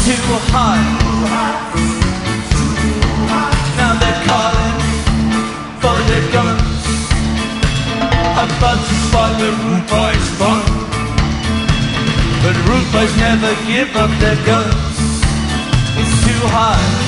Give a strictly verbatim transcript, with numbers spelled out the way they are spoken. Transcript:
too hot. Now they're calling for their guns, about to spoil the rude boys' fun. But rude boys never give up their guns. It's too hot.